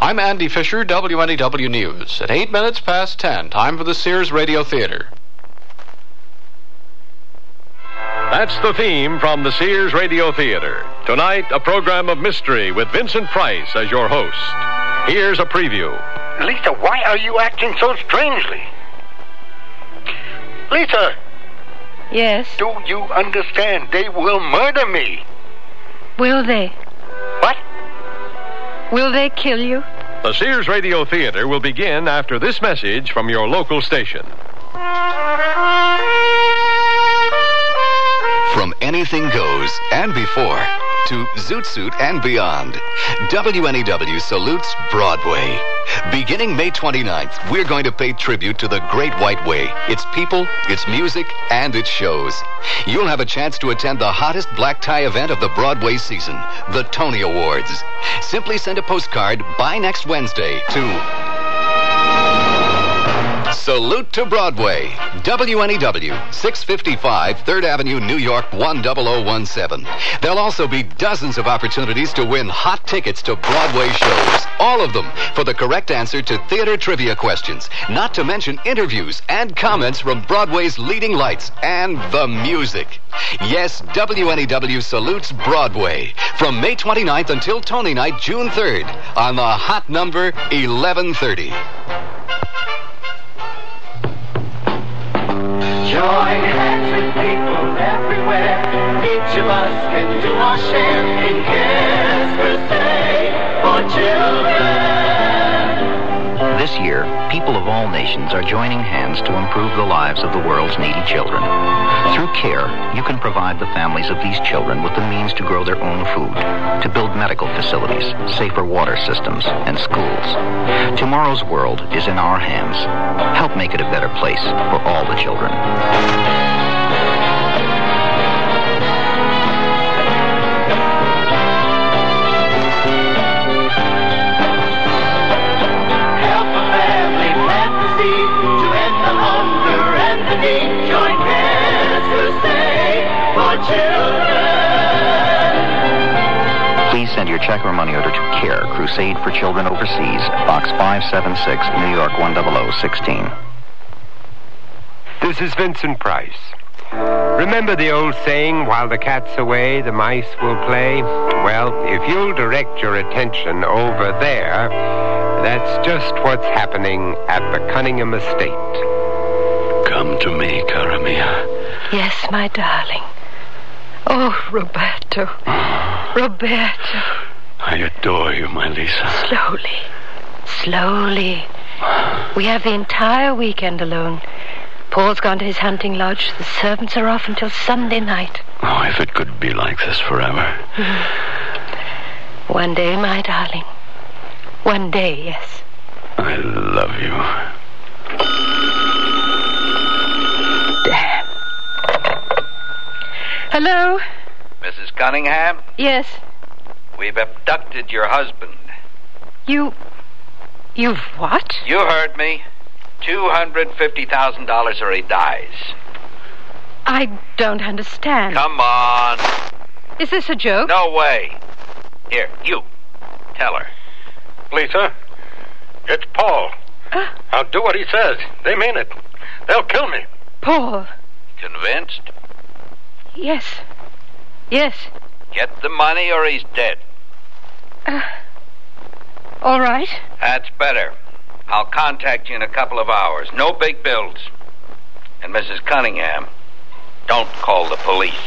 I'm Andy Fisher, WNEW News. At 8 minutes past 10, time for the Sears Radio Theater. That's the theme from the Sears Radio Theater. Tonight, a program of mystery with Vincent Price as your host. Here's a preview. Lisa, why are you acting so strangely? Lisa! Yes? Do you understand? They will murder me. Will they? What? Will they kill you? The Sears Radio Theater will begin after this message from your local station. From Anything Goes and Before to Zoot Suit and beyond, WNEW salutes Broadway. Beginning May 29th, we're going to pay tribute to the Great White Way, its people, its music, and its shows. You'll have a chance to attend the hottest black tie event of the Broadway season, the Tony Awards. Simply send a postcard by next Wednesday to Salute to Broadway, WNEW, 655 3rd Avenue, New York, 10017. There'll also be dozens of opportunities to win hot tickets to Broadway shows. All of them for the correct answer to theater trivia questions, not to mention interviews and comments from Broadway's leading lights and the music. Yes, WNEW salutes Broadway from May 29th until Tony Night, June 3rd on the hot number 1130. Join hands with people everywhere. Each of us can do our share in Cares Crusade for Children. This year, people of all nations are joining hands to improve the lives of the world's needy children. Through CARE, you can provide the families of these children with the means to grow their own food, to build medical facilities, safer water systems, and schools. Tomorrow's world is in our hands. Help make it a better place for all the children. Help a family plant the seed to end the hunger and the need. Join Cares Crusade for Children. Please send your check or money order to CARE, Crusade for Children Overseas, Box 576, New York 10016. This is Vincent Price. Remember the old saying, while the cat's away, the mice will play? Well, if you'll direct your attention over there, that's just what's happening at the Cunningham Estate. Come to me, cara mia. Yes, my darling. Oh, Roberto. Roberto. I adore you, my Lisa. Slowly. Slowly. We have the entire weekend alone. Paul's gone to his hunting lodge. The servants are off until Sunday night. Oh, if it could be like this forever. One day, my darling. One day, yes. I love you. Damn. Hello? Mrs. Cunningham? Yes. We've abducted your husband. You've what? You heard me. $250,000 or he dies. I don't understand. Come on. Is this a joke? No way. Here, you. Tell her. Lisa, it's Paul. I'll do what he says. They mean it. They'll kill me. Paul. Convinced? Yes. Yes. Get the money or he's dead. All right. That's better. I'll contact you in a couple of hours. No big bills. And Mrs. Cunningham, don't call the police.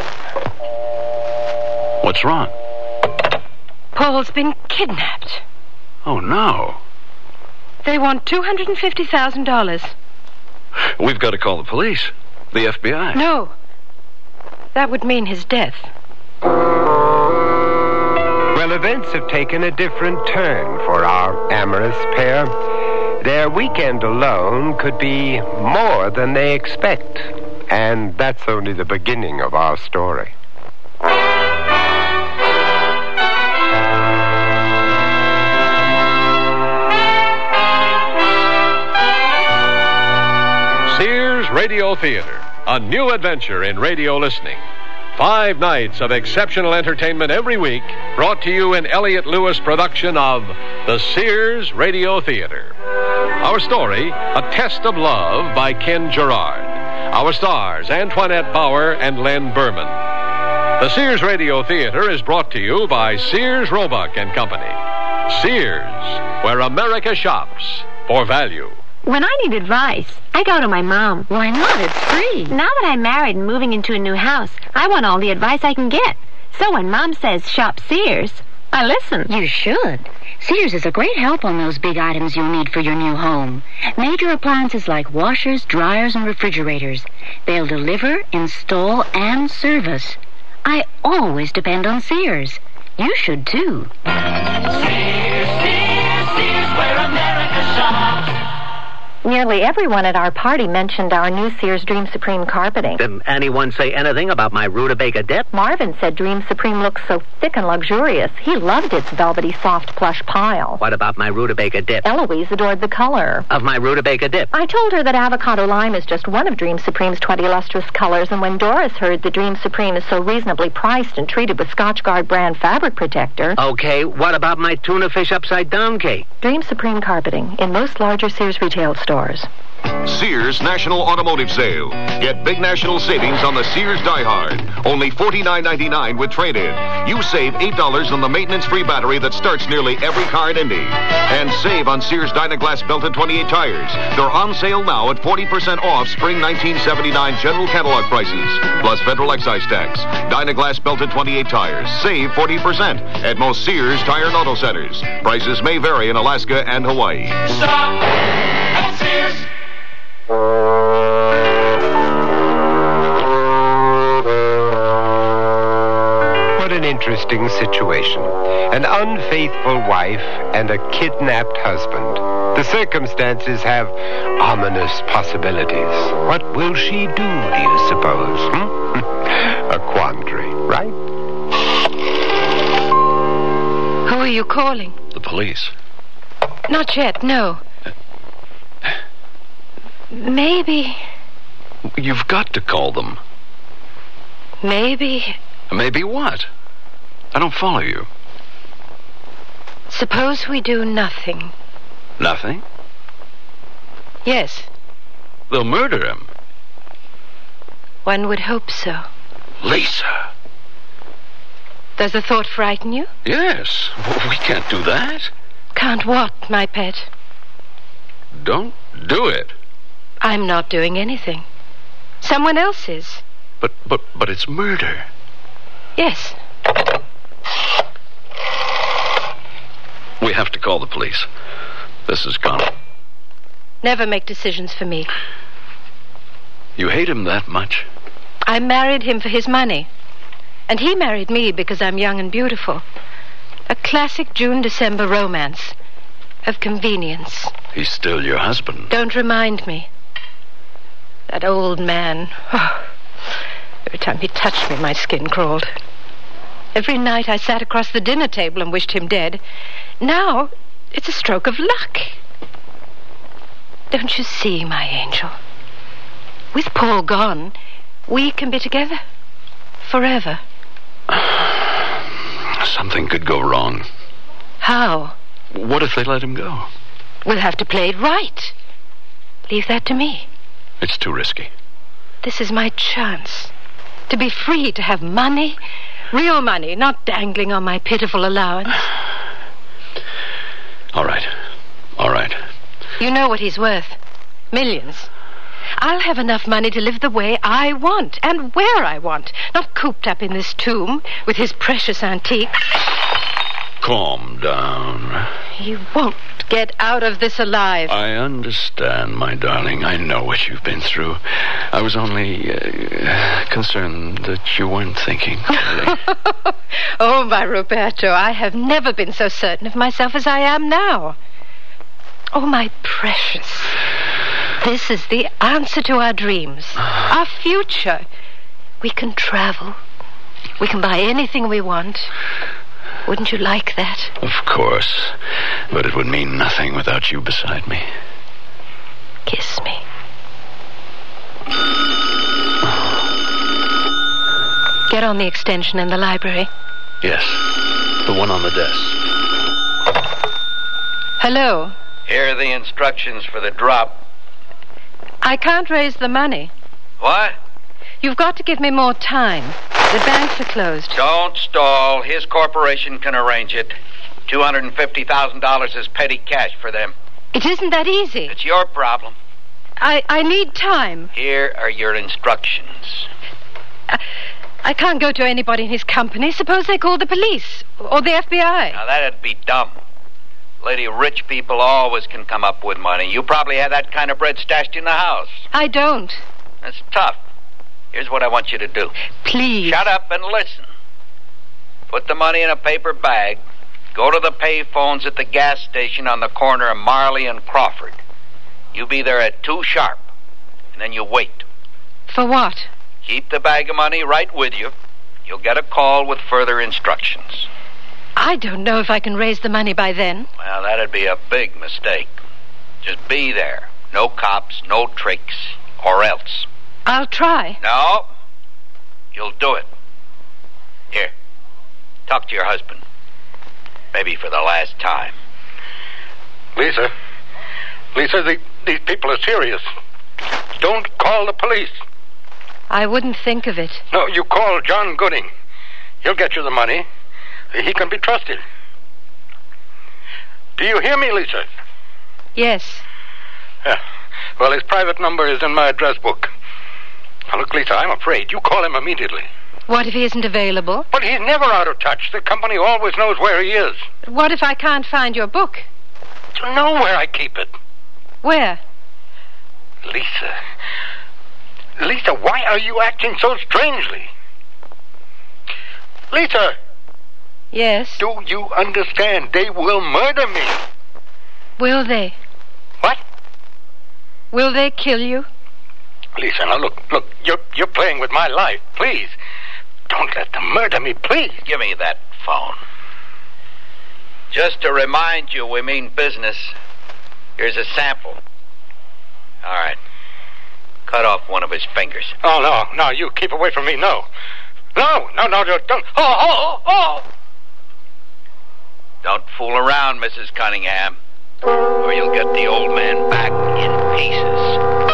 What's wrong? Paul's been kidnapped. Oh, no. They want $250,000. We've got to call the police. The FBI. No. That would mean his death. Well, events have taken a different turn for our amorous pair. Their weekend alone could be more than they expect. And that's only the beginning of our story. Sears Radio Theater, a new adventure in radio listening. 5 nights of exceptional entertainment every week, brought to you in Elliott Lewis production of the Sears Radio Theater. Our story, A Test of Love by Ken Gerard. Our stars, Antoinette Bauer and Len Berman. The Sears Radio Theater is brought to you by Sears Roebuck and Company. Sears, where America shops for value. When I need advice, I go to my mom. Why not? It's free. Now that I'm married and moving into a new house, I want all the advice I can get. So when Mom says shop Sears, I listen. You should. Sears is a great help on those big items you'll need for your new home. Major appliances like washers, dryers, and refrigerators. They'll deliver, install, and service. I always depend on Sears. You should, too. Sears, Sears, Sears, where America shops. Nearly everyone at our party mentioned our new Sears Dream Supreme carpeting. Did anyone say anything about my rutabaga dip? Marvin said Dream Supreme looks so thick and luxurious. He loved its velvety, soft plush pile. What about my rutabaga dip? Eloise adored the color of my rutabaga dip. I told her that avocado lime is just one of Dream Supreme's 20 lustrous colors, and when Doris heard that Dream Supreme is so reasonably priced and treated with Scotchgard brand fabric protector... Okay, what about my tuna fish upside down cake? Dream Supreme carpeting in most larger Sears retail stores. Sears National Automotive Sale. Get big national savings on the Sears Die Hard. Only $49.99 with trade-in. You save $8 on the maintenance-free battery that starts nearly every car in Indy. And save on Sears Dynaglass belted 28 tires. They're on sale now at 40% off spring 1979 general catalog prices, plus federal excise tax. Dynaglass belted 28 tires. Save 40% at most Sears Tire and Auto Centers. Prices may vary in Alaska and Hawaii. Stop at Sears. What an interesting situation. An unfaithful wife and a kidnapped husband. The circumstances have ominous possibilities. What will she do, do you suppose? A quandary, right? Who are you calling? The police. Not yet, no. Maybe... You've got to call them. Maybe... Maybe what? I don't follow you. Suppose we do nothing. Nothing? Yes. They'll murder him. One would hope so. Lisa. Does the thought frighten you? Yes. We can't do that. Can't what, my pet? Don't do it. I'm not doing anything. Someone else is. But it's murder. Yes. We have to call the police. This is Connor. Never make decisions for me. You hate him that much? I married him for his money. And he married me because I'm young and beautiful. A classic June-December romance of convenience. He's still your husband. Don't remind me. That old man. Oh, every time he touched me, my skin crawled. Every night I sat across the dinner table and wished him dead. Now, it's a stroke of luck. Don't you see, my angel? With Paul gone, we can be together. Forever. Something could go wrong. How? What if they let him go? We'll have to play it right. Leave that to me. It's too risky. This is my chance. To be free, to have money. Real money, not dangling on my pitiful allowance. All right. All right. You know what he's worth. Millions. I'll have enough money to live the way I want and where I want. Not cooped up in this tomb with his precious antiques. Calm down. You won't get out of this alive. I understand, my darling. I know what you've been through. I was only concerned that you weren't thinking. Oh, my Roberto, I have never been so certain of myself as I am now. Oh, my precious. This is the answer to our dreams. Our future. We can travel. We can buy anything we want. Wouldn't you like that? Of course. But it would mean nothing without you beside me. Kiss me. get on the extension in the library? Yes, the one on the desk. Hello. Here are the instructions for the drop. I can't raise the money. What? You've got to give me more time. The banks are closed. Don't stall. His corporation can arrange it. $250,000 is petty cash for them. It isn't that easy. It's your problem. I need time. Here are your instructions. I can't go to anybody in his company. Suppose they call the police or the FBI. Now, that'd be dumb. Lady, rich people always can come up with money. You probably have that kind of bread stashed in the house. I don't. That's tough. Here's what I want you to do. Please. Shut up and listen. Put the money in a paper bag. Go to the pay phones at the gas station on the corner of Marley and Crawford. You be there at 2 sharp. And then you wait. For what? Keep the bag of money right with you. You'll get a call with further instructions. I don't know if I can raise the money by then. Well, that'd be a big mistake. Just be there. No cops, no tricks, or else. I'll try. No. You'll do it. Here. Talk to your husband. Maybe for the last time. Lisa, these people are serious. Don't call the police. I wouldn't think of it. No, you call John Gooding. He'll get you the money. He can be trusted. Do you hear me, Lisa? Yes. Yeah. Well, his private number is in my address book. Now, look, Lisa, I'm afraid. You call him immediately. What if he isn't available? But he's never out of touch. The company always knows where he is. What if I can't find your book? You know where I keep it. Where? Lisa, why are you acting so strangely? Lisa! Yes? Do you understand? They will murder me. Will they? What? Will they kill you? Lisa, now look, you're playing with my life. Please, don't let them murder me, please. Give me that phone. Just to remind you we mean business, here's a sample. All right. Cut off one of his fingers. Oh, no, you keep away from me, no. No, don't. Oh. Don't fool around, Mrs. Cunningham, or you'll get the old man back in pieces.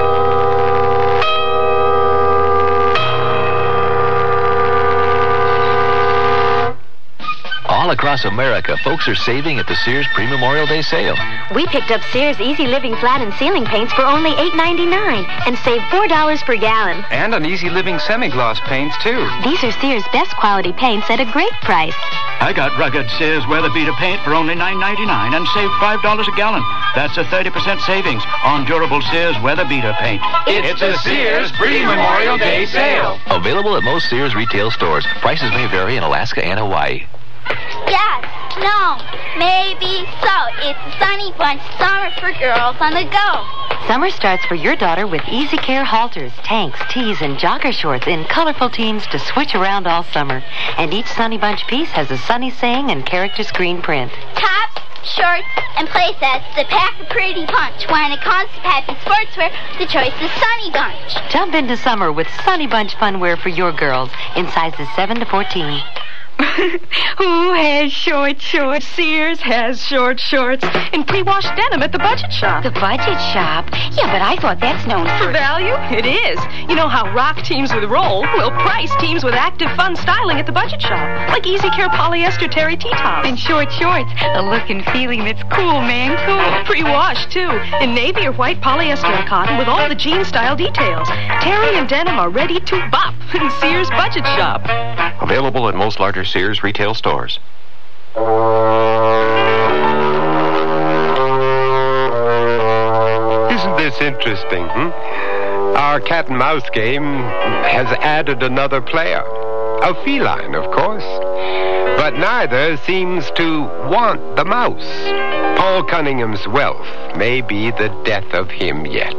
All across America, folks are saving at the Sears Pre-Memorial Day sale. We picked up Sears Easy Living Flat and Ceiling Paints for only $8.99 and saved $4 per gallon. And on Easy Living Semi-Gloss paints, too. These are Sears' best quality paints at a great price. I got rugged Sears Weather Beater paint for only $9.99 and saved $5 a gallon. That's a 30% savings on durable Sears Weather Beater paint. It's a Sears Pre-Memorial Day sale. Available at most Sears retail stores. Prices may vary in Alaska and Hawaii. Yes, no, maybe so. It's a Sunny Bunch summer for girls on the go. Summer starts for your daughter with Easy Care halters, tanks, tees, and jogger shorts in colorful teams to switch around all summer. And each Sunny Bunch piece has a sunny saying and character screen print. Tops, shorts, and play sets that pack a pretty punch. When it comes to packing sportswear, the choice is Sunny Bunch. Jump into summer with Sunny Bunch funwear for your girls in sizes 7 to 14. Who has short shorts? Sears has short shorts in pre-washed denim at the Budget Shop. The Budget Shop? Yeah, but I thought that's known for value. It is. You know how rock teams with roll will price teams with active, fun styling at the Budget Shop, like Easy Care polyester terry T-tops. And short shorts, a look and feeling that's cool, man, cool. Pre-washed, too, in navy or white polyester and cotton with all the jean-style details. Terry and denim are ready to bop in Sears Budget Shop. Available at most larger Sears retail stores. Isn't this interesting, Our cat and mouse game has added another player. A feline, of course. But neither seems to want the mouse. Paul Cunningham's wealth may be the death of him yet.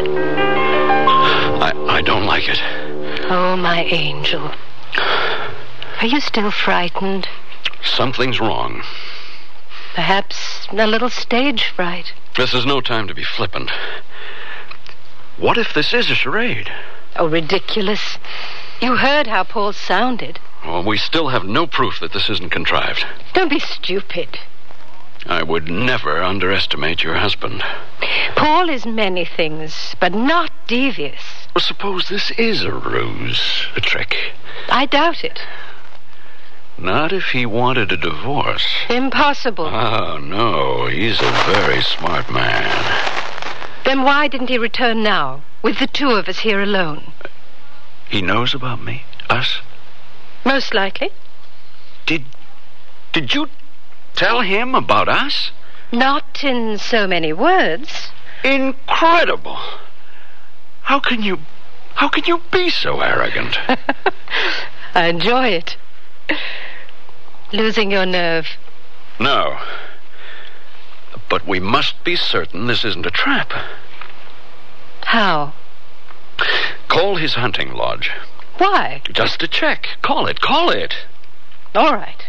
I don't like it. Oh, my angel. Are you still frightened? Something's wrong. Perhaps a little stage fright. This is no time to be flippant. What if this is a charade? Oh, ridiculous. You heard how Paul sounded. Well, we still have no proof that this isn't contrived. Don't be stupid. I would never underestimate your husband. Paul is many things, but not devious. Well, suppose this is a ruse, a trick. I doubt it. Not if he wanted a divorce. Impossible. Oh, no. He's a very smart man. Then why didn't he return now, with the two of us here alone? He knows about me? Us? Most likely. Did you tell him about us? Not in so many words. Incredible. How can you be so arrogant? I enjoy it. Losing your nerve. No. But we must be certain this isn't a trap. How? Call his hunting lodge. Why? Just to check. Call it. All right.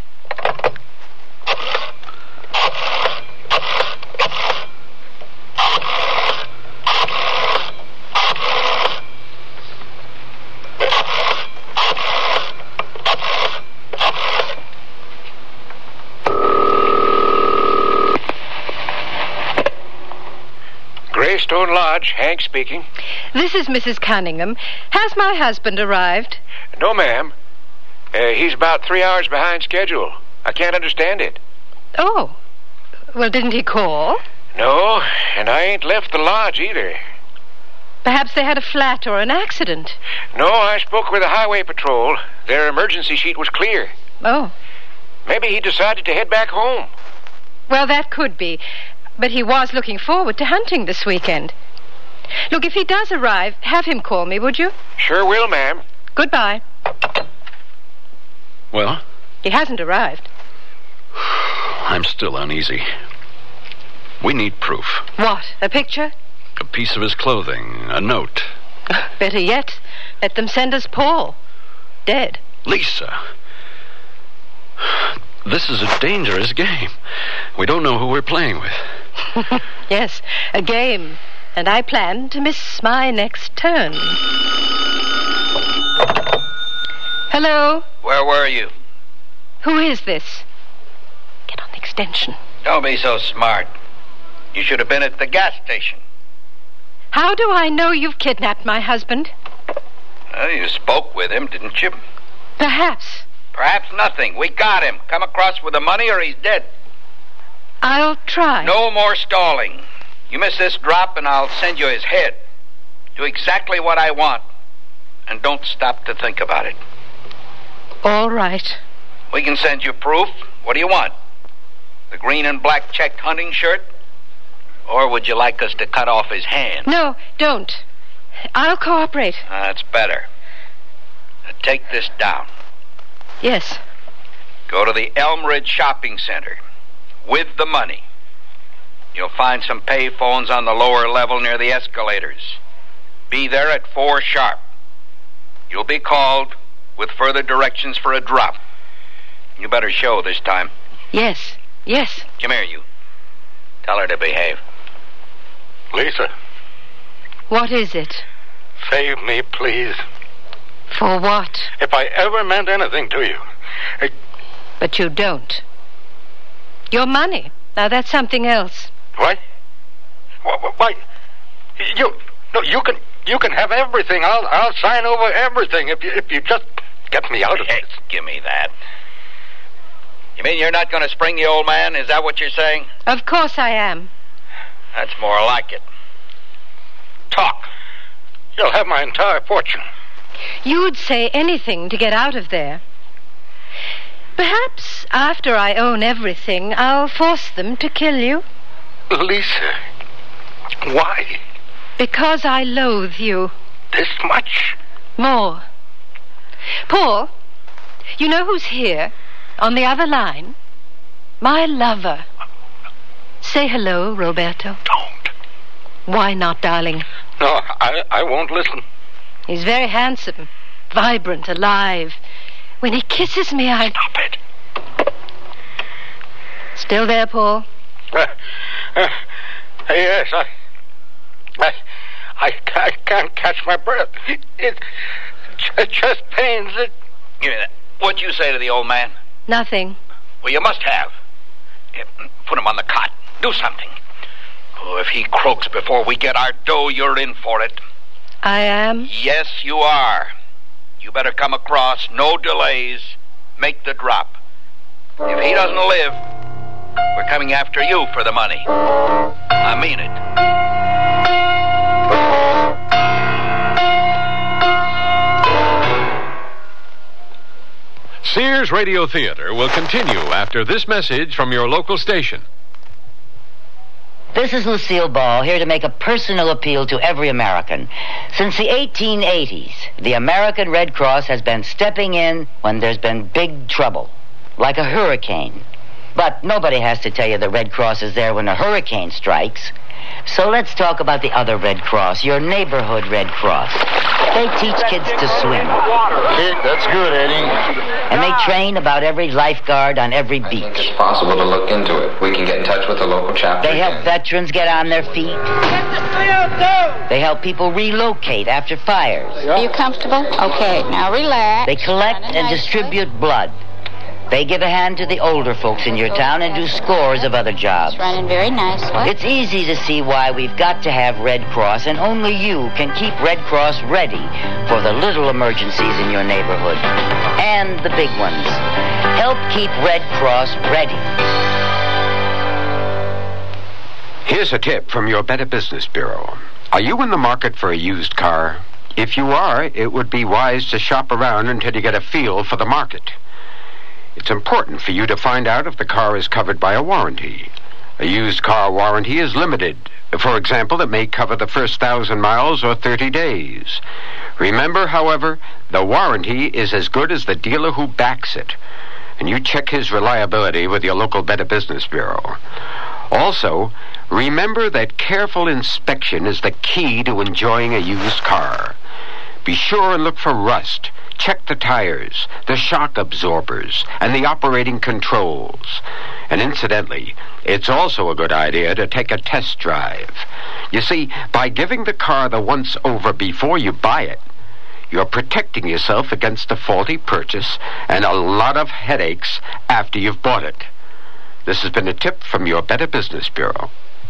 Greystone Lodge, Hank speaking. This is Mrs. Cunningham. Has my husband arrived? No, ma'am. He's about 3 hours behind schedule. I can't understand it. Oh. Well, didn't he call? No, and I ain't left the lodge either. Perhaps they had a flat or an accident. No, I spoke with the highway patrol. Their emergency sheet was clear. Oh. Maybe he decided to head back home. Well, that could be. But he was looking forward to hunting this weekend. Look, if he does arrive, have him call me, would you? Sure will, ma'am. Goodbye. Well? He hasn't arrived. I'm still uneasy. We need proof. What? A picture? A piece of his clothing, a note. Better yet, let them send us Paul. Dead. Lisa. This is a dangerous game. We don't know who we're playing with. Yes, a game. And I plan to miss my next turn. Hello? Where were you? Who is this? Get on the extension. Don't be so smart. You should have been at the gas station. How do I know you've kidnapped my husband? Well, you spoke with him, didn't you? Perhaps. Perhaps nothing. We got him. Come across with the money or he's dead. I'll try. No more stalling. You miss this drop and I'll send you his head. Do exactly what I want. And don't stop to think about it. All right. We can send you proof. What do you want? The green and black checked hunting shirt? Or would you like us to cut off his hand? No, don't. I'll cooperate. That's better. Now take this down. Yes. Go to the Elm Ridge Shopping Center with the money. You'll find some pay phones on the lower level near the escalators. Be there at 4 sharp. You'll be called with further directions for a drop. You better show this time. Yes. Come here, you. Tell her to behave. Lisa. What is it? Save me, please. For what? If I ever meant anything to you. But you don't. Your money. Now that's something else. What? Why? You can have everything. I'll sign over everything if you just get me out of this. Give me that. You mean you're not going to spring the old man? Is that what you're saying? Of course I am. That's more like it. Talk. You'll have my entire fortune. You'd say anything to get out of there. Perhaps after I own everything, I'll force them to kill you. Lisa, why? Because I loathe you. This much? More. Paul, you know who's here? On the other line? My lover. Say hello, Roberto. Don't. Why not, darling? No, I won't listen. He's very handsome, vibrant, alive. When he kisses me, I... Stop it. Still there, Paul? Yes, I can't catch my breath. It's Chest pains. Give me that. What'd you say to the old man? Nothing. Well, you must have. Yeah, put him on the cot. Do something. Oh, if he croaks before we get our dough, you're in for it. I am? Yes, you are. You better come across. No delays. Make the drop. If he doesn't live, we're coming after you for the money. I mean it. Sears Radio Theater will continue after this message from your local station. This is Lucille Ball, here to make a personal appeal to every American. Since the 1880s, the American Red Cross has been stepping in when there's been big trouble, like a hurricane. But nobody has to tell you the Red Cross is there when a hurricane strikes. So let's talk about the other Red Cross, your neighborhood Red Cross. They teach kids to swim. That's good, Eddie. And they train about every lifeguard on every beach. It's possible to look into it. We can get in touch with the local chapter. They help veterans get on their feet. They help people relocate after fires. Are you comfortable? Okay, now relax. They collect and distribute blood. They give a hand to the older folks in your town and do scores of other jobs. It's running very nicely. It's easy to see why we've got to have Red Cross, and only you can keep Red Cross ready for the little emergencies in your neighborhood. And the big ones. Help keep Red Cross ready. Here's a tip from your Better Business Bureau. Are you in the market for a used car? If you are, it would be wise to shop around until you get a feel for the market. It's important for you to find out if the car is covered by a warranty. A used car warranty is limited. For example, it may cover the first 1,000 miles or 30 days. Remember, however, the warranty is as good as the dealer who backs it. And you check his reliability with your local Better Business Bureau. Also, remember that careful inspection is the key to enjoying a used car. Be sure and look for rust. Check the tires, the shock absorbers, and the operating controls. And incidentally, it's also a good idea to take a test drive. You see, by giving the car the once-over before you buy it, you're protecting yourself against a faulty purchase and a lot of headaches after you've bought it. This has been a tip from your Better Business Bureau.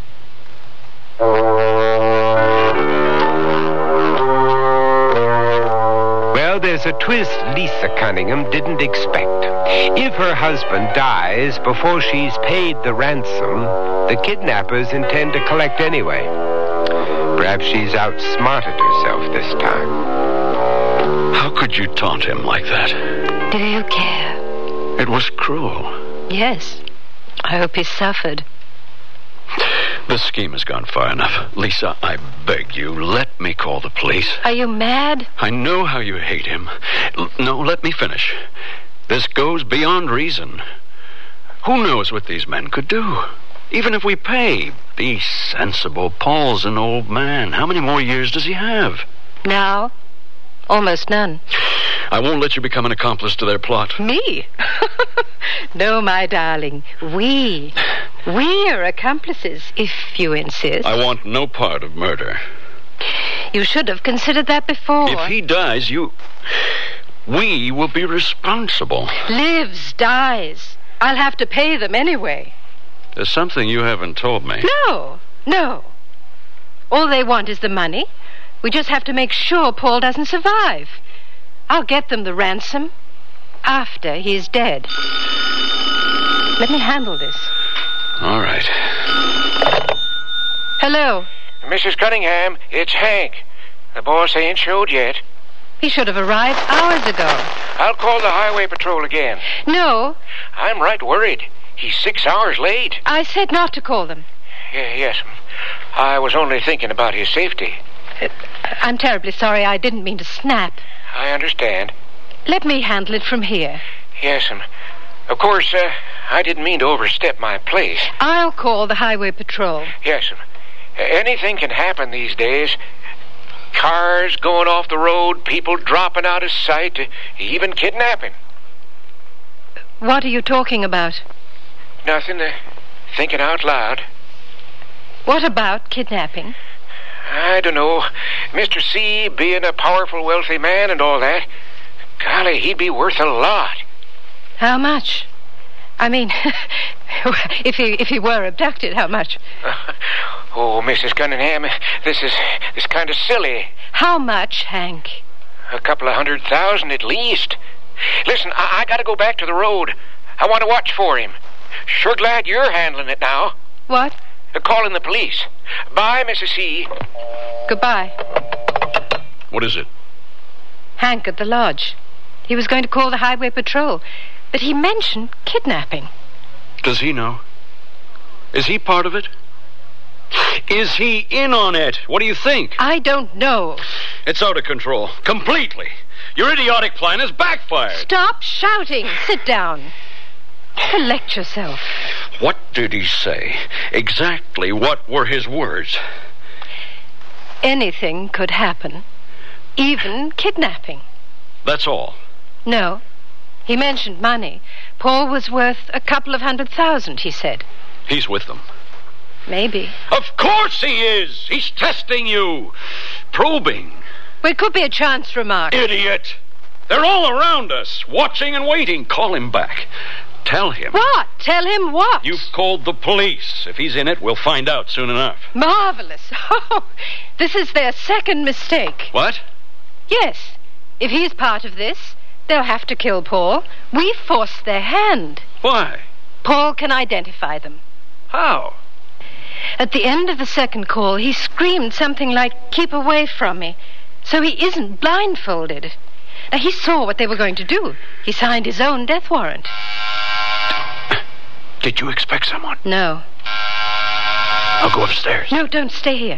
Well, there's a twist Lisa Cunningham didn't expect. If her husband dies before she's paid the ransom, the kidnappers intend to collect anyway. Perhaps she's outsmarted herself this time. How could you taunt him like that? Do you care? It was cruel. Yes. I hope he suffered. This scheme has gone far enough. Lisa, I beg you, let me call the police. Are you mad? I know how you hate him. No, let me finish. This goes beyond reason. Who knows what these men could do? Even if we pay, be sensible. Paul's an old man. How many more years does he have? Now? Almost none. I won't let you become an accomplice to their plot. Me? No, my darling. We are accomplices, if you insist. I want no part of murder. You should have considered that before. If he dies, we will be responsible. Lives, dies. I'll have to pay them anyway. There's something you haven't told me. No. All they want is the money. We just have to make sure Paul doesn't survive. I'll get them the ransom after he's dead. Let me handle this. All right. Hello. Mrs. Cunningham, it's Hank. The boss ain't showed yet. He should have arrived hours ago. I'll call the highway patrol again. No. I'm right worried. He's 6 hours late. I said not to call them. Yes. I was only thinking about his safety. I'm terribly sorry. I didn't mean to snap. I understand. Let me handle it from here. Yes, of course, I didn't mean to overstep my place. I'll call the highway patrol. Yes, anything can happen these days. Cars going off the road, people dropping out of sight, even kidnapping. What are you talking about? Nothing. Thinking out loud. What about kidnapping? I don't know. Mr. C being a powerful, wealthy man and all that, golly, he'd be worth a lot. How much? I mean, if he were abducted, how much? Oh, Mrs. Cunningham, this is kind of silly. How much, Hank? A couple of $100,000 at least. Listen, I gotta go back to the road. I want to watch for him. Sure glad you're handling it now. What? Calling the police. Bye, Mrs. C. Goodbye. What is it? Hank at the lodge. He was going to call the highway patrol, but he mentioned kidnapping. Does he know? Is he part of it? Is he in on it? What do you think? I don't know. It's out of control. Completely. Your idiotic plan has backfired. Stop shouting. Sit down. Collect yourself. What did he say? Exactly what were his words? Anything could happen. Even kidnapping. That's all? No. He mentioned money. Paul was worth a couple of $100,000, he said. He's with them. Maybe. Of course he is! He's testing you. Probing. Well, it could be a chance remark. Idiot! They're all around us, watching and waiting. Call him back. Tell him. What? Tell him what? You've called the police. If he's in it, we'll find out soon enough. Marvelous. Oh, this is their second mistake. What? Yes. If he's part of this, they'll have to kill Paul. We've forced their hand. Why? Paul can identify them. How? At the end of the second call, he screamed something like, "Keep away from me." So he isn't blindfolded. Now, he saw what they were going to do. He signed his own death warrant. Did you expect someone? No. I'll go upstairs. No, don't stay here.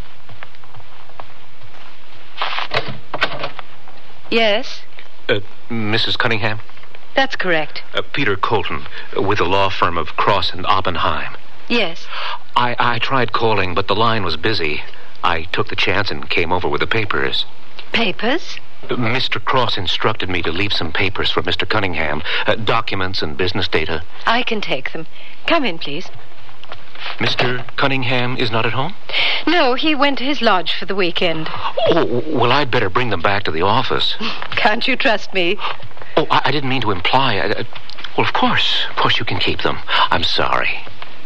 Yes? Mrs. Cunningham? That's correct. Peter Colton, with the law firm of Cross and Oppenheim. Yes. I tried calling, but the line was busy. I took the chance and came over with the papers. Papers? Mr. Cross instructed me to leave some papers for Mr. Cunningham. Documents and business data. I can take them. Come in, please. Mr. Cunningham is not at home? No, he went to his lodge for the weekend. Oh, well, I'd better bring them back to the office. Can't you trust me? Oh, I didn't mean to imply. Well, of course you can keep them. I'm sorry.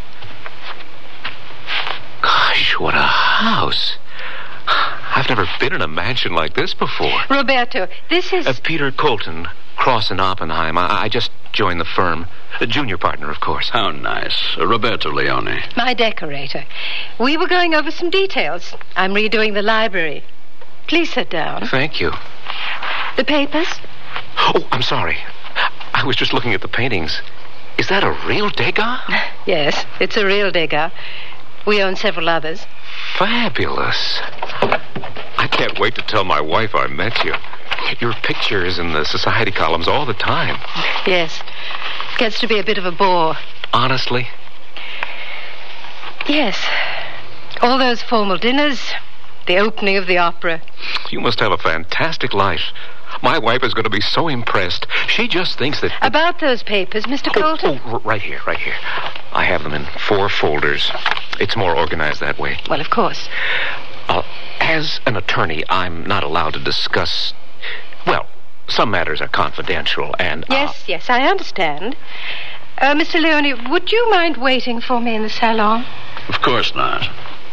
Gosh, what a house. I've never been in a mansion like this before. Roberto, this is... Peter Colton, Cross and Oppenheim. I just joined the firm. A junior partner, of course. How nice. Roberto Leone. My decorator. We were going over some details. I'm redoing the library. Please sit down. Thank you. The papers? Oh, I'm sorry. I was just looking at the paintings. Is that a real Degas? Yes, it's a real Degas. We own several others. Fabulous. I can't wait to tell my wife I met you. Your picture is in the society columns all the time. Yes. Gets to be a bit of a bore. Honestly? Yes. All those formal dinners, the opening of the opera. You must have a fantastic life. My wife is going to be so impressed. She just thinks that... About those papers, Mr. Colton? Oh, right here. I have them in 4 folders. It's more organized that way. Well, of course. As an attorney, I'm not allowed to discuss... Well, some matters are confidential, and... Yes, I understand. Mr. Leone, would you mind waiting for me in the salon? Of course not.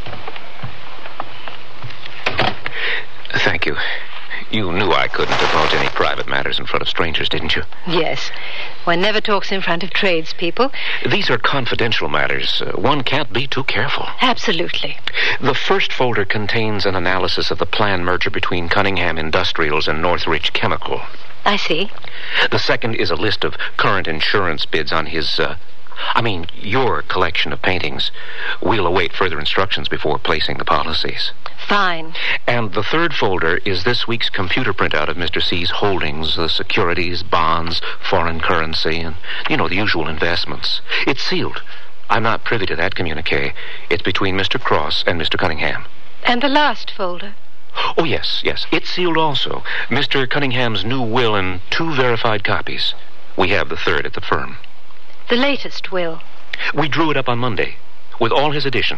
Thank you. You knew I couldn't divulge any private matters in front of strangers, didn't you? Yes. One never talks in front of tradespeople. These are confidential matters. One can't be too careful. Absolutely. The first folder contains an analysis of the planned merger between Cunningham Industrials and Northridge Chemical. I see. The second is a list of current insurance bids on his, your collection of paintings. We'll await further instructions before placing the policies. Fine. And the third folder is this week's computer printout of Mr. C's holdings, the securities, bonds, foreign currency, and, the usual investments. It's sealed. I'm not privy to that communique. It's between Mr. Cross and Mr. Cunningham. And the last folder? Oh, yes. It's sealed also. Mr. Cunningham's new will and 2 verified copies. We have the third at the firm. The latest will? We drew it up on Monday, with all his additions.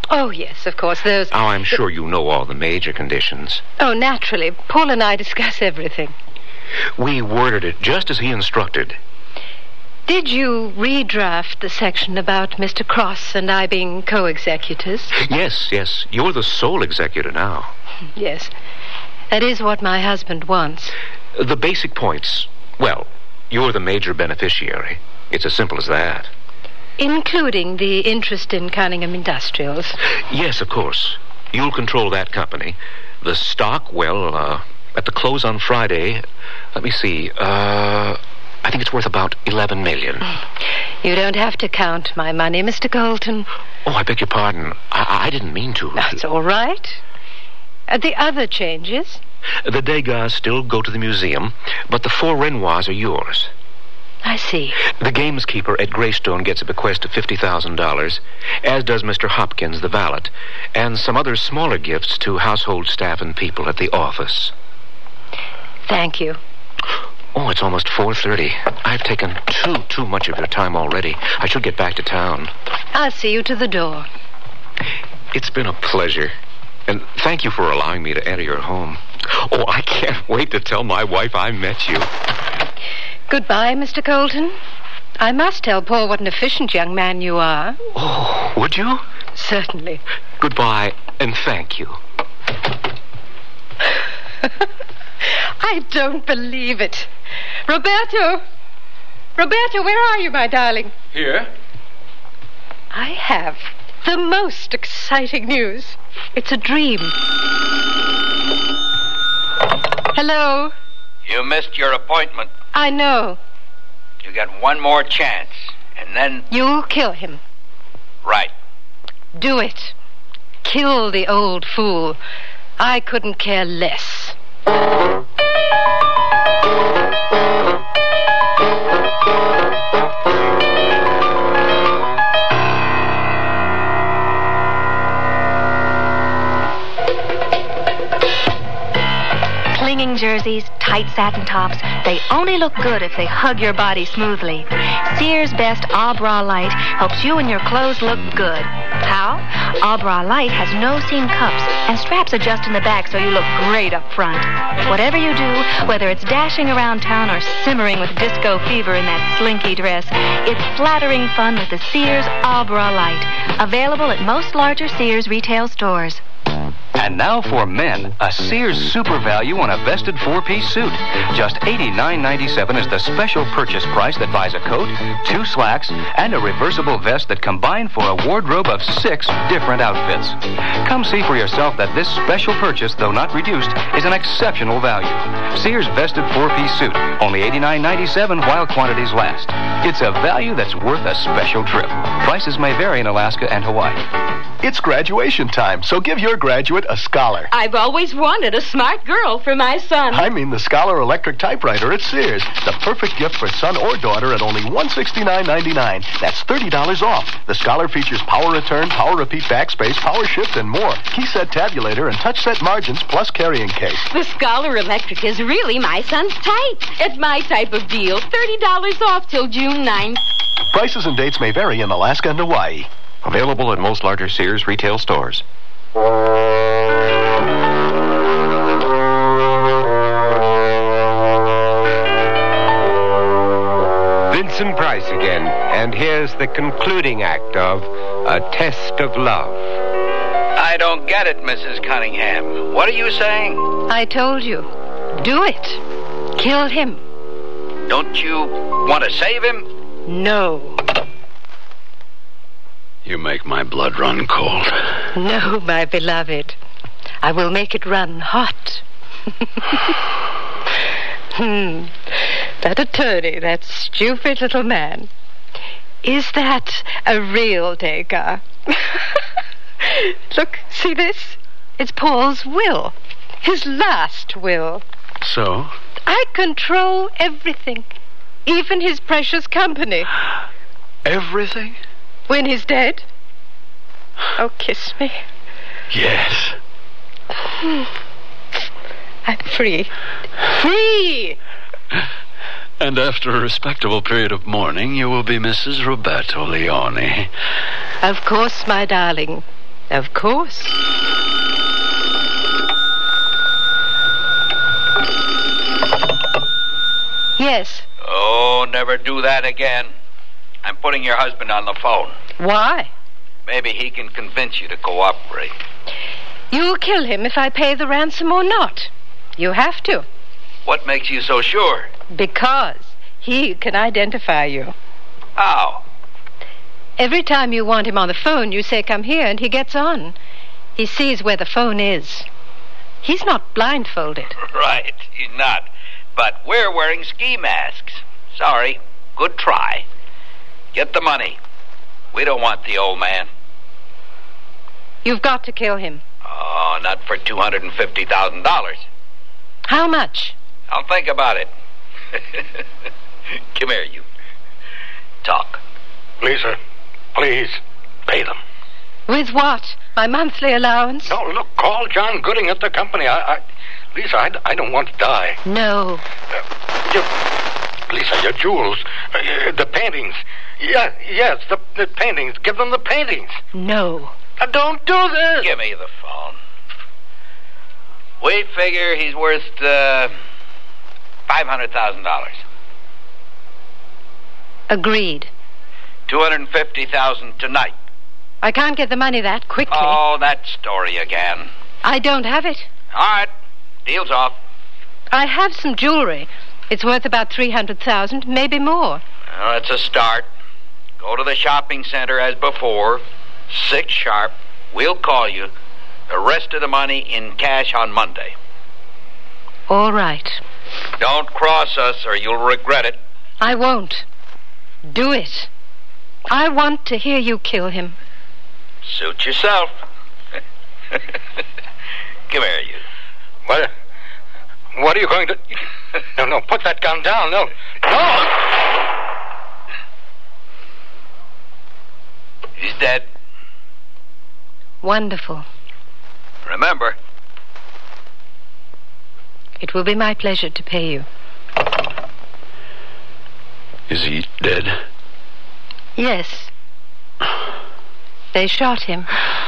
Oh, yes, of course, those... Oh, I'm sure you know all the major conditions. Oh, naturally. Paul and I discuss everything. We worded it just as he instructed. Did you redraft the section about Mr. Cross and I being co-executors? Yes. You're the sole executor now. Yes. That is what my husband wants. The basic points. Well, you're the major beneficiary. It's as simple as that. Including the interest in Cunningham Industrials? Yes, of course. You'll control that company. The stock, well, at the close on Friday, let me see, I think it's worth about $11 million. You don't have to count my money, Mr. Colton. Oh, I beg your pardon. I didn't mean to. That's all right. The other changes? The Degas still go to the museum, but the 4 Renoirs are yours. I see. The gameskeeper at Greystone gets a bequest of $50,000, as does Mr. Hopkins, the valet, and some other smaller gifts to household staff and people at the office. Thank you. Oh, it's almost 4:30. I've taken too much of your time already. I should get back to town. I'll see you to the door. It's been a pleasure. And thank you for allowing me to enter your home. Oh, I can't wait to tell my wife I met you. Goodbye, Mr. Colton. I must tell Paul what an efficient young man you are. Oh, would you? Certainly. Goodbye, and thank you. I don't believe it. Roberto, where are you, my darling? Here. I have the most exciting news. It's a dream. Hello? You missed your appointment. I know. You got one more chance, and then... You'll kill him. Right. Do it. Kill the old fool. I couldn't care less. Clinging jerseys, tight satin tops, they only look good if they hug your body smoothly. Sears Best A Bra Light helps you and your clothes look good. How? A Bra Light has no seam cups, and straps adjust in the back so you look great up front. Whatever you do, whether it's dashing around town or simmering with disco fever in that slinky dress, it's flattering fun with the Sears A Bra Light. Available at most larger Sears retail stores. And now for men, a Sears super value on a vested 4-piece suit. Just $89.97 is the special purchase price that buys a coat, 2 slacks, and a reversible vest that combine for a wardrobe of 6 different outfits. Come see for yourself that this special purchase, though not reduced, is an exceptional value. Sears vested 4-piece suit, only $89.97 while quantities last. It's a value that's worth a special trip. Prices may vary in Alaska and Hawaii. It's graduation time, so give your graduate a Scholar. I've always wanted a smart girl for my son. I mean the Scholar electric typewriter at Sears. The perfect gift for son or daughter at only $169.99. That's $30 off. The Scholar features power return, power repeat backspace, power shift, and more. Key set tabulator and touch set margins plus carrying case. The Scholar electric is really my son's type. It's my type of deal. $30 off till June 9th. Prices and dates may vary in Alaska and Hawaii. Available at most larger Sears retail stores. Vincent Price again, and here's the concluding act of A Test of Love. I don't get it, Mrs. Cunningham. What are you saying? I told you. Do it. Kill him. Don't you want to save him? No. You make my blood run cold. No, my beloved. I will make it run hot. That attorney, that stupid little man. Is that a real Degas? Look, see this? It's Paul's will. His last will. So? I control everything. Even his precious company. Everything? When he's dead? Oh, kiss me. Yes. I'm free. Free! And after a respectable period of mourning, you will be Mrs. Roberto Leone. Of course, my darling. Of course. Yes. Oh, never do that again. I'm putting your husband on the phone. Why? Maybe he can convince you to cooperate. You'll kill him if I pay the ransom or not. You have to. What makes you so sure? Because he can identify you. How? Every time you want him on the phone, you say, "Come here," and he gets on. He sees where the phone is. He's not blindfolded. Right, he's not. But we're wearing ski masks. Sorry. Good try. Get the money. We don't want the old man. You've got to kill him. Oh, not for $250,000. How much? I'll think about it. Come here, you. Talk. Lisa, please, pay them. With what? My monthly allowance? No, look, call John Gooding at the company. Lisa, I don't want to die. No. Lisa, your jewels, the paintings. Yes, the paintings. Give them the paintings. No. Don't do this. Give me the phone. We figure he's worth $500,000. Agreed. $250,000 tonight. I can't get the money that quickly. Oh, that story again. I don't have it. All right. Deal's off. I have some jewelry. It's worth about $300,000, maybe more. Well, it's a start. Go to the shopping center as before. 6 sharp. We'll call you. The rest of the money in cash on Monday. All right. Don't cross us or you'll regret it. I won't. Do it. I want to hear you kill him. Suit yourself. Come here, you. What are you going to... No, put that gun down. No. He's dead. Wonderful. Remember. It will be my pleasure to pay you. Is he dead? Yes. They shot him.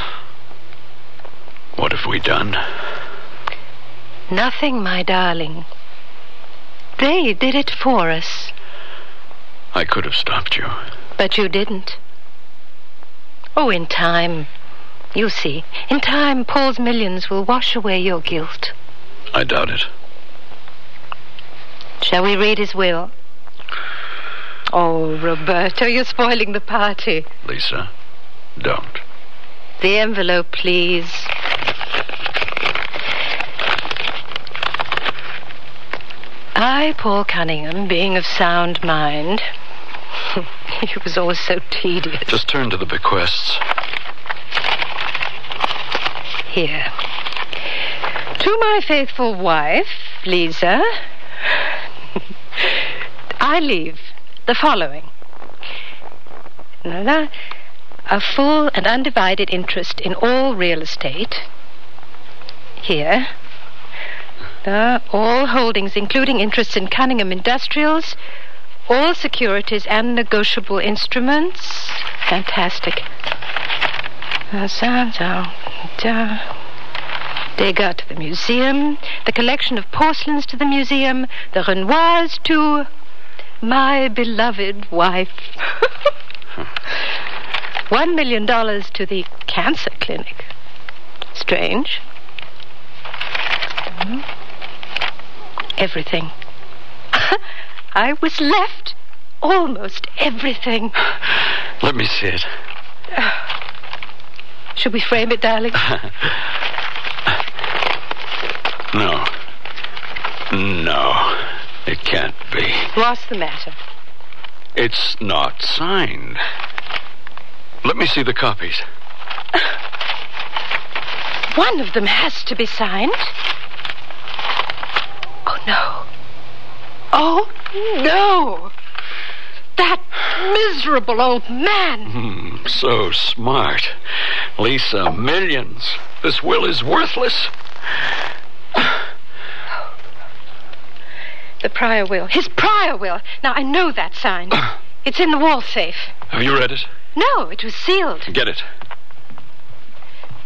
What have we done? Nothing, my darling. They did it for us. I could have stopped you. But you didn't. Oh, in time. You'll see. In time, Paul's millions will wash away your guilt. I doubt it. Shall we read his will? Oh, Roberto, you're spoiling the party. Lisa, don't. The envelope, please. I, Paul Cunningham, being of sound mind... He was always so tedious. Just turn to the bequests. Here. To my faithful wife, Lisa, I leave the following. A full and undivided interest in all real estate. Here. All holdings, including interests in Cunningham Industrials, all securities and negotiable instruments. Fantastic. They got to the museum, the collection of porcelains to the museum, the Renoirs to my beloved wife. $1 million to the cancer clinic. Strange. Everything. I was left almost everything. Let me see it. Should we frame it, darling? No. No, it can't be. What's the matter? It's not signed. Let me see the copies. One of them has to be signed. Oh, no. Oh, no. That miserable old man. So smart. Lisa, millions. This will is worthless. The prior will. His prior will. Now, I know that's signed. It's in the wall safe. Have you read it? No, it was sealed. Get it.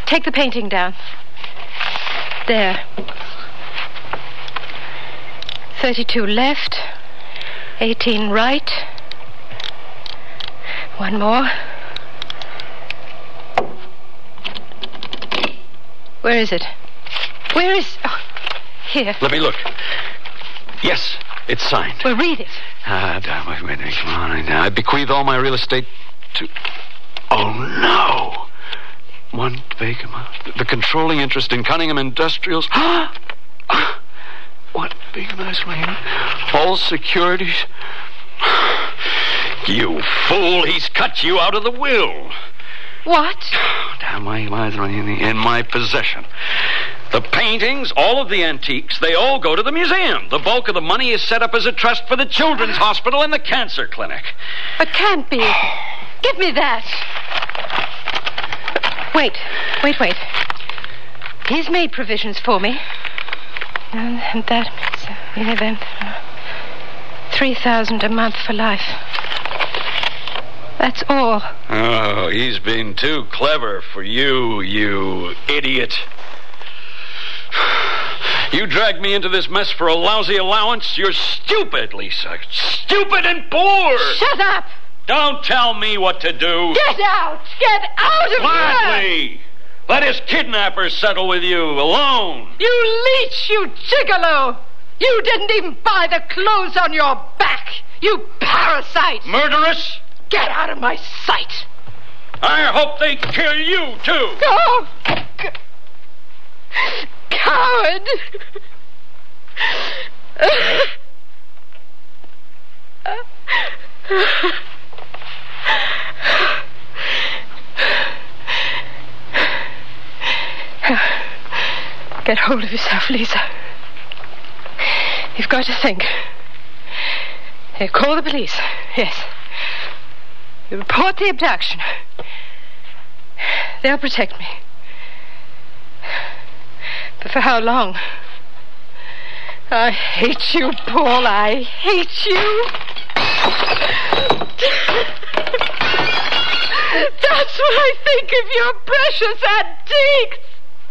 Take the painting down. There. 32 left. 18 right. One more. Where is it? Where is... Oh, here. Let me look. Yes, it's signed. Well, read it. Wait, come on. I bequeath all my real estate to... Oh, no. One vacant... The controlling interest in Cunningham Industrials... What Beacon-Ice Lane? All securities... You fool, he's cut you out of the will. What? Damn, why am I in my possession? The paintings, all of the antiques, they all go to the museum. The bulk of the money is set up as a trust for the Children's Hospital and the Cancer Clinic. It can't be. Give me that. Wait. He's made provisions for me. And that means, then, 3,000 a month for life. That's all. Oh, he's been too clever for you, you idiot. You dragged me into this mess for a lousy allowance. You're stupid, Lisa. Stupid and poor. Shut up! Don't tell me what to do. Get out! Get out of here! Gladly! Let his kidnapper settle with you, alone. You leech, you gigolo! You didn't even buy the clothes on your back! You parasite! Murderess! Get out of my sight! I hope they kill you, too! Oh! Coward! Get hold of yourself, Lisa. You've got to think. Here, call the police. Yes. You report the abduction. They'll protect me. But for how long? I hate you, Paul. I hate you. That's what I think of your precious antiques.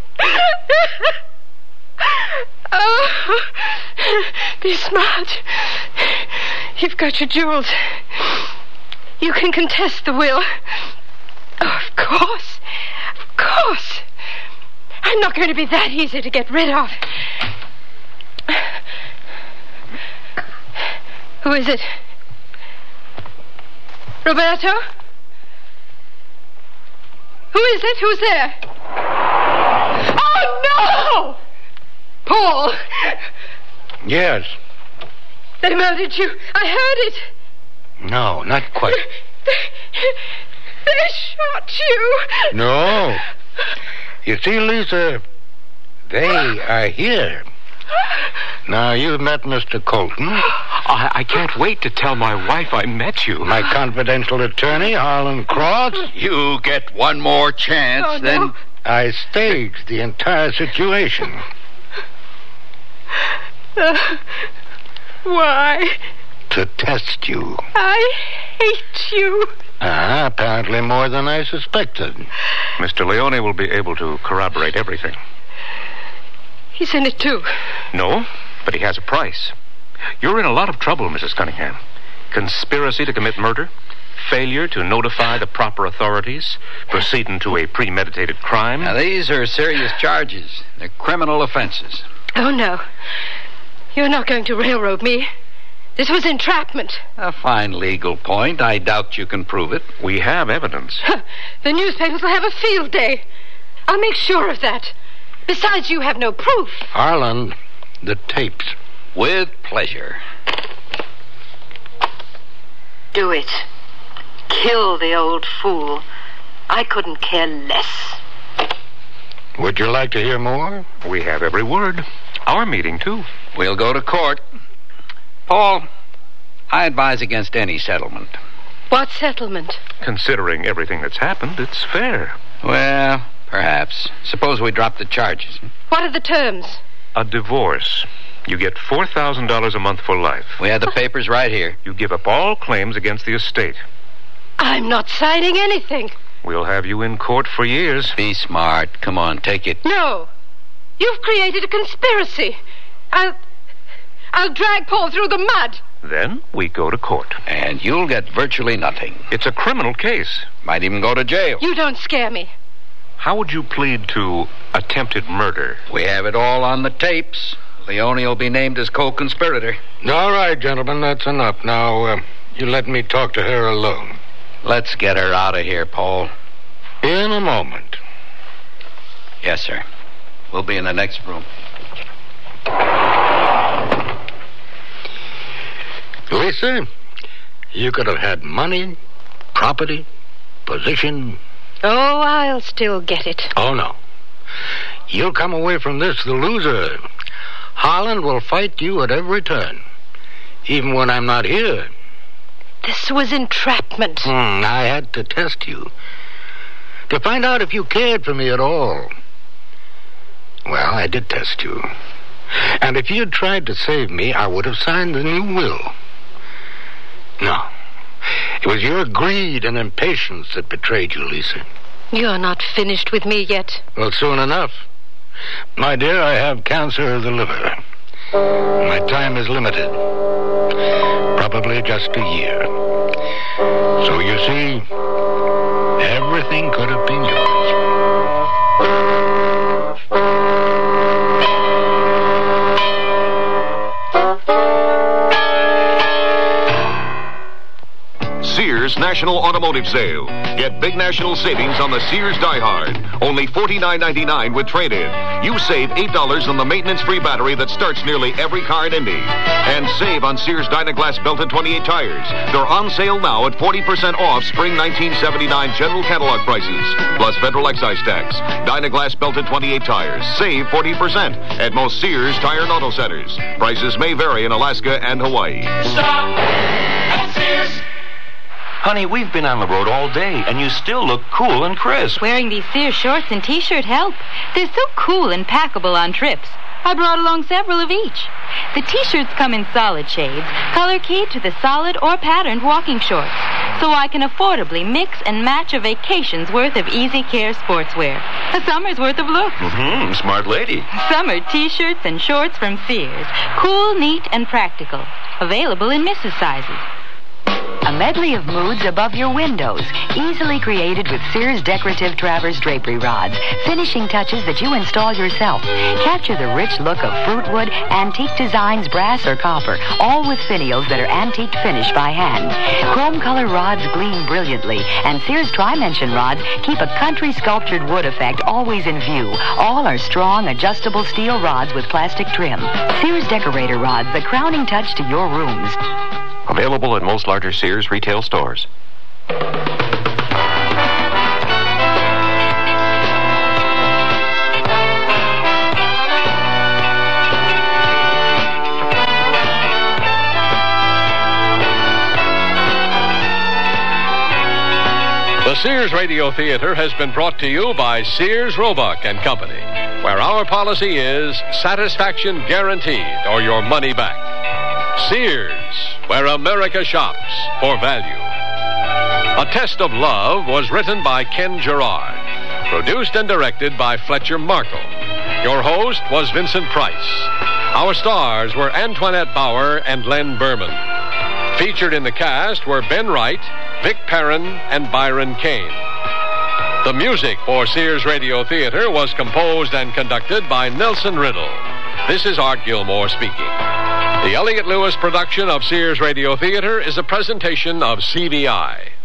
Oh, be smart. You've got your jewels. You can contest the will. Oh, of course. Of course. I'm not going to be that easy to get rid of. Who is it? Roberto? Who is it? Who's there? Oh, no! Paul! Yes. They murdered you. I heard it. No, not quite. They shot you. No. You see, Lisa, they are here. Now, you've met Mr. Colton. I can't wait to tell my wife I met you. My confidential attorney, Harlan Cross. You get one more chance, then... I staged the entire situation. Why? To test you. I hate you. Apparently more than I suspected. Mr. Leone will be able to corroborate everything. He's in it, too. No, but he has a price. You're in a lot of trouble, Mrs. Cunningham. Conspiracy to commit murder, failure to notify the proper authorities, proceeding to a premeditated crime. Now, these are serious charges. They're criminal offenses. Oh, no. You're not going to railroad me. This was entrapment. A fine legal point. I doubt you can prove it. We have evidence. The newspapers will have a field day. I'll make sure of that. Besides, you have no proof. Harlan, the tapes. With pleasure. Do it. Kill the old fool. I couldn't care less. Would you like to hear more? We have every word. Our meeting, too. We'll go to court. Paul, I advise against any settlement. What settlement? Considering everything that's happened, it's fair. Well, perhaps. Suppose we drop the charges. What are the terms? A divorce. You get $4,000 a month for life. We have the papers right here. You give up all claims against the estate. I'm not signing anything. We'll have you in court for years. Be smart. Come on, take it. No. You've created a conspiracy. I'll drag Paul through the mud. Then we go to court. And you'll get virtually nothing. It's a criminal case. Might even go to jail. You don't scare me. How would you plead to attempted murder? We have it all on the tapes. Leone will be named as co-conspirator. All right, gentlemen, that's enough. Now, you let me talk to her alone. Let's get her out of here, Paul. In a moment. Yes, sir. We'll be in the next room. Lisa, you could have had money, property, position. Oh, I'll still get it. Oh, no. You'll come away from this the loser. Holland will fight you at every turn, even when I'm not here. This was entrapment. I had to test you, to find out if you cared for me at all. Well, I did test you. And if you'd tried to save me, I would have signed the new will. No. It was your greed and impatience that betrayed you, Lisa. You're not finished with me yet. Well, soon enough. My dear, I have cancer of the liver. My time is limited. Probably just a year. So you see, everything could have been yours. Sears National Automotive Sale. Get big national savings on the Sears Die Hard. Only $49.99 with trade-in. You save $8 on the maintenance-free battery that starts nearly every car in Indy. And save on Sears Dynaglass belted 28 tires. They're on sale now at 40% off spring 1979 general catalog prices, plus federal excise tax. Dynaglass belted 28 tires. Save 40% at most Sears Tire and Auto Centers. Prices may vary in Alaska and Hawaii. Stop at Sears. Honey, we've been on the road all day, and you still look cool and crisp. Wearing these Sears shorts and T-shirt help. They're so cool and packable on trips. I brought along several of each. The T-shirts come in solid shades, color keyed to the solid or patterned walking shorts, so I can affordably mix and match a vacation's worth of Easy Care sportswear. A summer's worth of looks. Smart lady. Summer T-shirts and shorts from Sears. Cool, neat, and practical. Available in Mrs. sizes. A medley of moods above your windows, easily created with Sears decorative Travers drapery rods, finishing touches that you install yourself. Capture the rich look of fruitwood, antique designs, brass, or copper, all with finials that are antique finished by hand. Chrome color rods gleam brilliantly, and Sears Tri-Mention rods keep a country sculptured wood effect always in view. All are strong, adjustable steel rods with plastic trim. Sears decorator rods, the crowning touch to your rooms. Available at most larger Sears retail stores. The Sears Radio Theater has been brought to you by Sears Roebuck and Company, where our policy is satisfaction guaranteed or your money back. Sears, where America shops for value. A Test of Love was written by Ken Gerard, produced and directed by Fletcher Markle. Your host was Vincent Price. Our stars were Antoinette Bauer and Len Berman. Featured in the cast were Ben Wright, Vic Perrin, and Byron Kane. The music for Sears Radio Theater was composed and conducted by Nelson Riddle. This is Art Gilmore speaking. The Elliott Lewis production of Sears Radio Theater is a presentation of CBI.